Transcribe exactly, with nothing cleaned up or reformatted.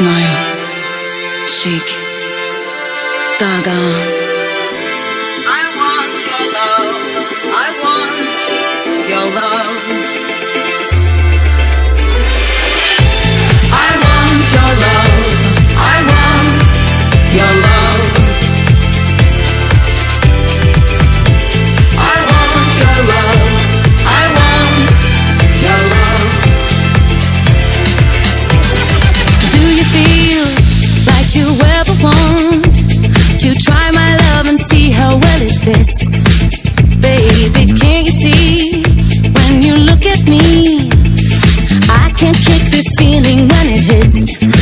Nile, Chic, Gaga. I want your love, I want your love. I want your love, I want your love. I want your love, I want your love. Do you feel like you ever want to try my love and see how well it fits? Baby, can't you see when you look at me? I can't kick this feeling when it hits.